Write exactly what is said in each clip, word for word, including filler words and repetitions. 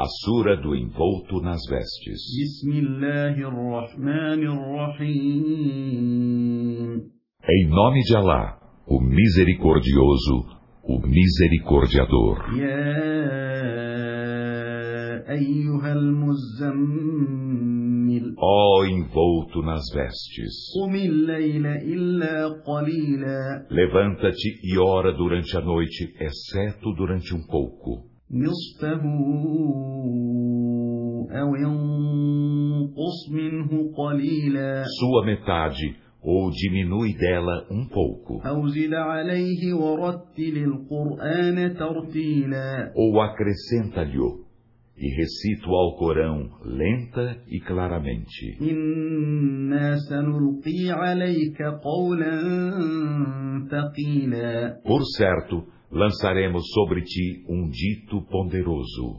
A Sura do Envolto nas Vestes. Em nome de Alá, o Misericordioso, o Misericordiador. Ó envolto nas vestes, levanta-te e ora durante a noite, exceto durante um pouco. Sua metade, ou diminui dela um pouco. Ou acrescenta-lhe-o, e recita o Alcorão lenta e claramente. Por certo, lançaremos sobre ti um dito ponderoso.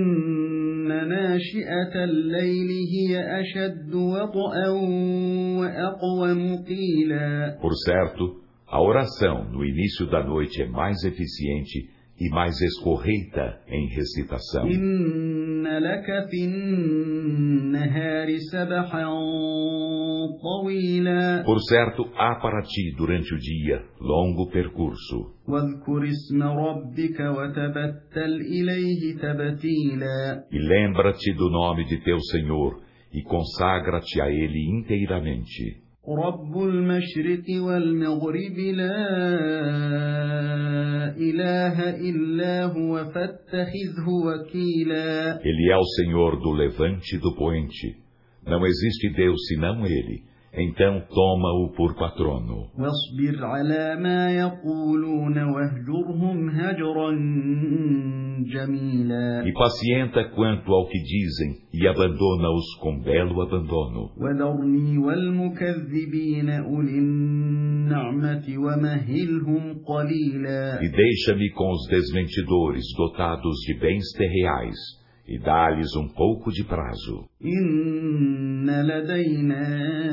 Por certo, a oração no início da noite é mais eficiente e mais escorreita em recitação. Por certo, há para ti durante o dia longo percurso. E lembra-te do nome de teu Senhor e consagra-te a Ele inteiramente. رب المشرق والمغرب لا إله إلا هو فاتخذه وكيلا. Ele é o Senhor do levante e do poente. Não existe Deus senão Ele. Então toma-o por patrono. واصبر على ما يقولون واهجرهم هجرا جميلا. E pacienta quanto ao que dizem e abandona-os com belo abandono. وذرني والمكذبين أولي النعمة ومهلهم قليلا. E deixa-me com os desmentidores dotados de bens terreais e dá-lhes um pouco de prazo. Inna ladayna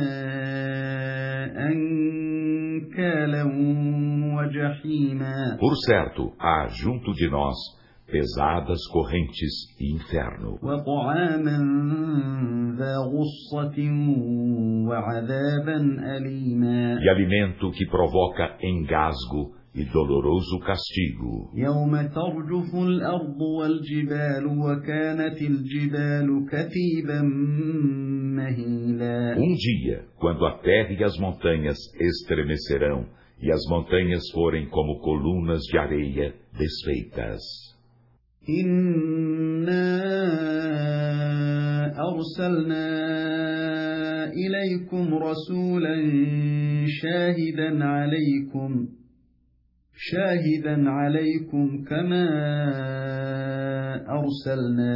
ankalan wa jahima. Por certo, há junto de nós pesadas correntes e inferno. Wa ta'aman dha ghussatin wa 'adaban alima. E alimento que provoca engasgo e doloroso castigo. يوم ترجف الأرض والجبال وكانت الجبال كثيبا مهيلا. Um dia, quando a terra e as montanhas estremecerão e as montanhas forem como colunas de areia desfeitas. إنا أرسلنا إليكم رسولا شاهدا عليكم شاهدا عليكم كما أرسلنا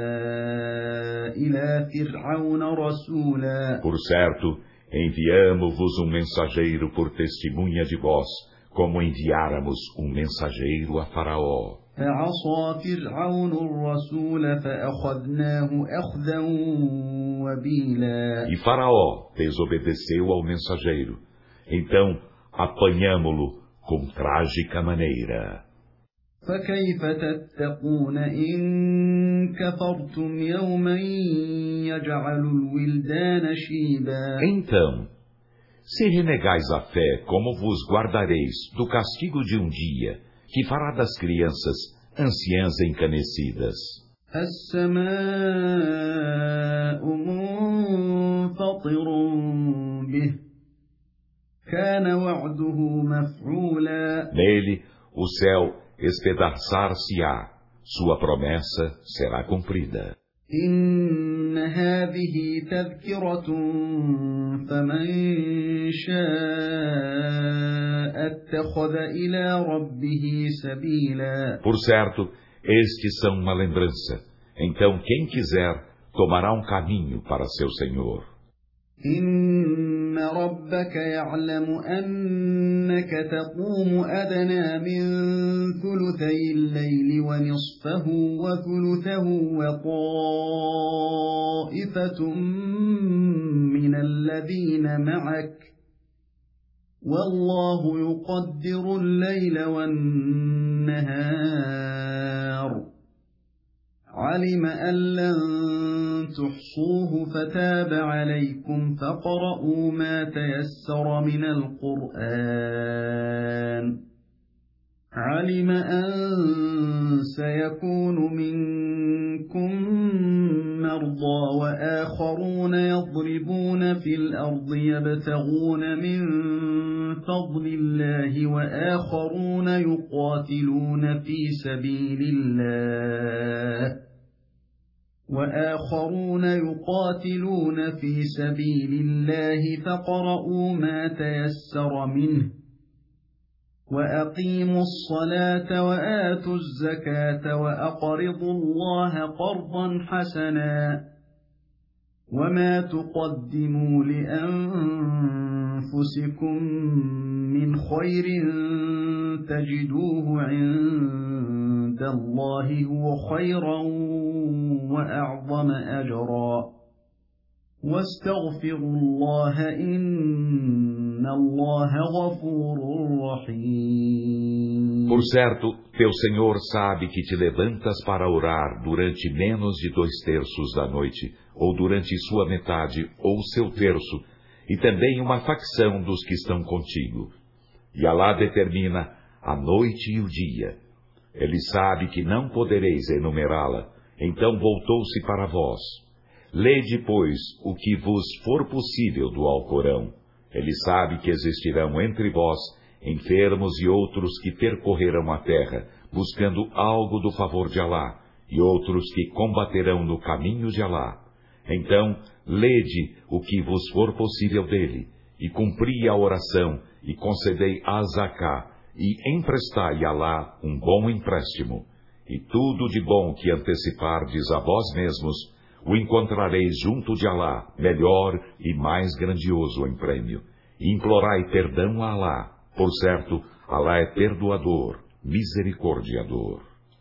إلى فرعون رسولا. Por certo, enviamo-vos um mensageiro por testemunha de vós, como enviáramos um mensageiro a Faraó. فعصى فرعون الرسول فأخذناه أخذا وبيلا. E Faraó desobedeceu ao mensageiro. Então apanhamo-lo com trágica maneira. فكيف تتقون إن كفرتم يوما يجعل الولدان شيبا. Então, se renegais a fé, como vos guardareis do castigo de um dia que fará das crianças anciãs encanecidas? السماء منفطر به كان وعده مفعولا. Nele, o céu espedaçar-se-á, sua promessa será cumprida. إن هذه تذكرة فمن شاء اتخذ إلى ربه سبيلا. Por certo, estes são uma lembrança. Então, quem quiser, tomará um caminho para seu Senhor. إن ربك يعلم أنك تقوم أدنى من ثلثي الليل ونصفه وثلثه وطائفة من الذين معك والله يقدر الليل والنهار علم أن لن تحصوه فتاب عليكم فاقرؤوا ما تيسر من القرآن علم أن سيكون منكم مرضى وآخرون يضربون في الأرض يبتغون من فضل الله وآخرون يقاتلون في سبيل الله وآخرون يقاتلون في سبيل الله فاقرؤوا ما تيسر منه وأقيموا الصلاة وآتوا الزكاة وأقرضوا الله قرضا حسنا وما تقدموا لأنفسكم من خير تجدوه عند الله هو خيرا وأعظم أجرا واستغفروا الله إن الله غفور رحيم. Por certo, teu Senhor sabe que te levantas para orar durante menos de dois terços da noite, ou durante sua metade, ou seu terço, e também uma facção dos que estão contigo. E Alá determina a noite e o dia. Ele sabe que não podereis enumerá-la, então voltou-se para vós. Lede, pois, o que vos for possível do Alcorão. Ele sabe que existirão entre vós enfermos e outros que percorrerão a terra, buscando algo do favor de Alá, e outros que combaterão no caminho de Alá. Então, lede o que vos for possível dele, e cumpri a oração, e concedei a zaká, e emprestai a Alá um bom empréstimo. E tudo de bom que antecipardes a vós mesmos, o encontrareis junto de Alá, melhor e mais grandioso em prêmio. E implorai perdão a Alá. Por certo, Alá é perdoador, misericordiador.